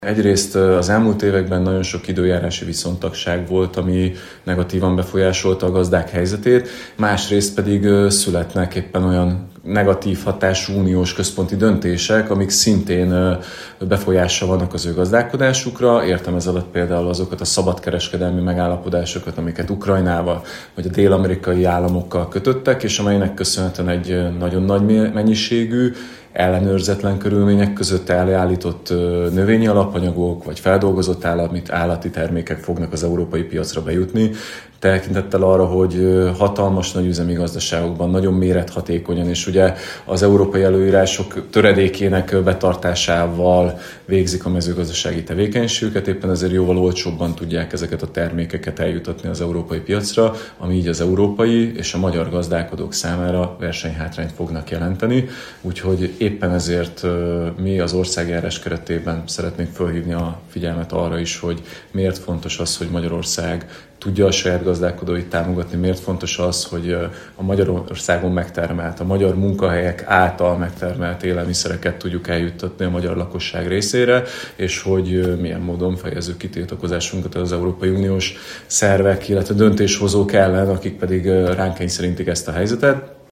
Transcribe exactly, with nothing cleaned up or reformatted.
Egyrészt az elmúlt években nagyon sok időjárási viszontagság volt, ami negatívan befolyásolta a gazdák helyzetét, másrészt pedig születnek éppen olyan negatív hatású uniós központi döntések, amik szintén befolyással vannak az ő gazdálkodásukra. Értem ez alatt például azokat a szabadkereskedelmi megállapodásokat, amiket Ukrajnával vagy a dél-amerikai államokkal kötöttek, és amelynek köszönhetően egy nagyon nagy mennyiségű, ellenőrzetlen körülmények között előállított növényi alapanyagok vagy feldolgozott állati, állati termékek fognak az európai piacra bejutni, tekintettel arra, hogy hatalmas nagy üzemi gazdaságokban nagyon mérethatékonyan, és ugye az európai előírások töredékének betartásával végzik a mezőgazdasági tevékenységüket, éppen ezért jóval olcsóbban tudják ezeket a termékeket eljutatni az európai piacra, ami így az európai és a magyar gazdálkodók számára versenyhátrányt fognak jelenteni. Úgyhogy éppen ezért mi az országjárás keretében szeretnénk felhívni a figyelmet arra is, hogy miért fontos az, hogy Magyarország tudja a saját gazdálkodóit támogatni, miért fontos az, hogy a Magyarországon megtermelt, a magyar munkahelyek által megtermelt élelmiszereket tudjuk eljuttatni a magyar lakosság részére, és hogy milyen módon fejezzük ki tiltakozásunkat az Európai Uniós szervek, illetve döntéshozók ellen, akik pedig ránk kényszerítik ezt a helyzetet.